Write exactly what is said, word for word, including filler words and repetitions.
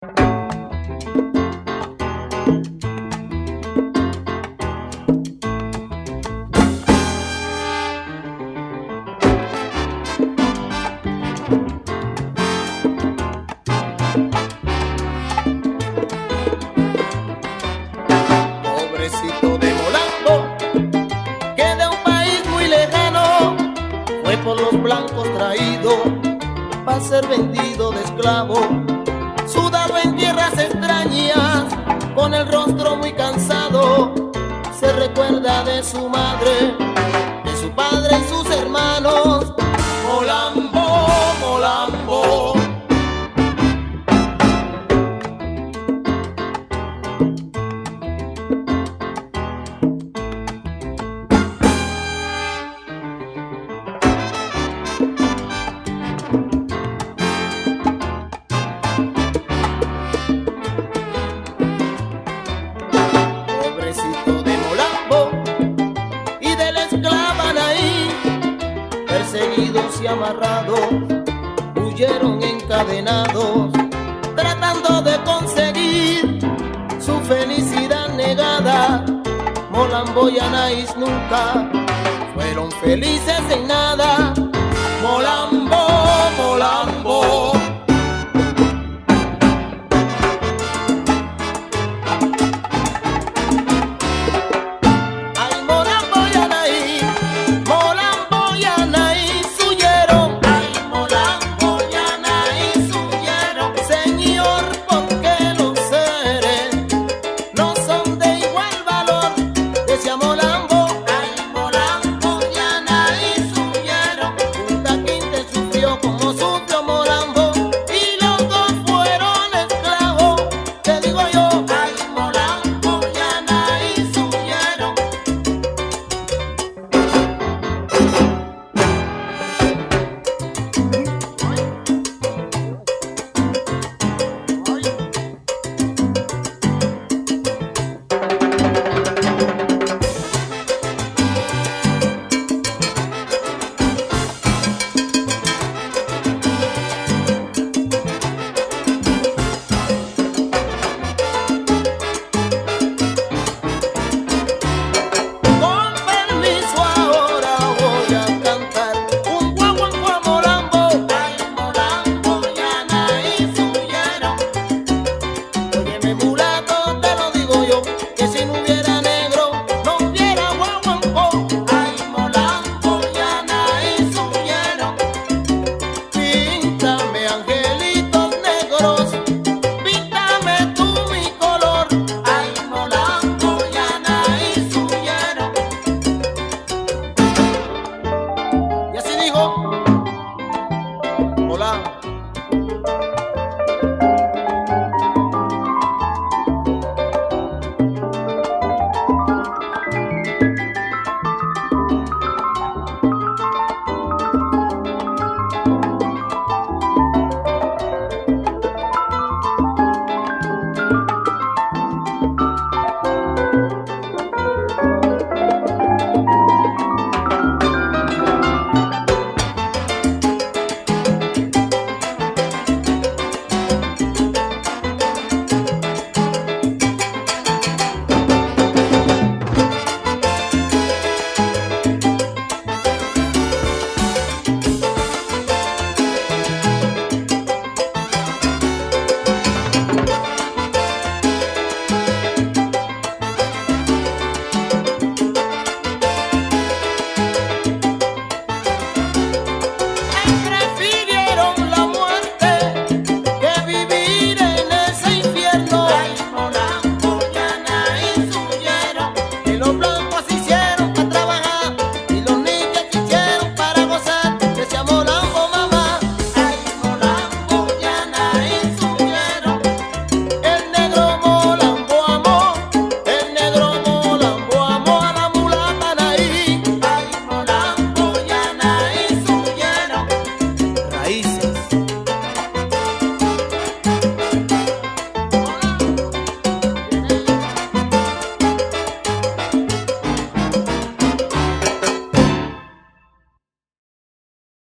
Pobrecito de Molambo, que de un país muy lejano fue por los blancos traído para ser vendido de esclavo, sudado en tierras extrañas, con el rostro muy cansado. Se recuerda de su madre, de su padre y sus hermanos. Molambo, Molambo. Pobrecito de Molambo y de la esclava Anaí, perseguidos y amarrados, huyeron encadenados, tratando de conseguir su felicidad negada. Molambo y Anaís nunca fueron felices en nada.